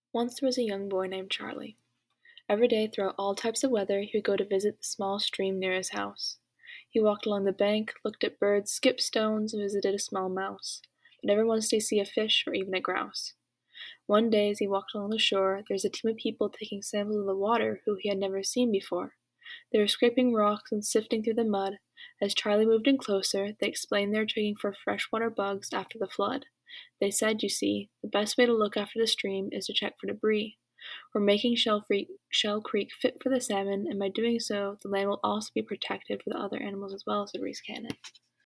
Once there was a young boy named Charlie. Every day, throughout all types of weather, he would go to visit the small stream near his house. He walked along the bank, looked at birds, skipped stones, and visited a small mouse, but never once did he see a fish or even a grouse. One day, as he walked along the shore, there was a team of people taking samples of the water who he had never seen before. They were scraping rocks and sifting through the mud. As Charlie moved in closer, they explained they were checking for freshwater bugs after the flood. They said, you see, the best way to look after the stream is to check for debris. We're making Shell Creek fit for the salmon, and by doing so, the land will also be protected for the other animals as well, said Reese Cannon.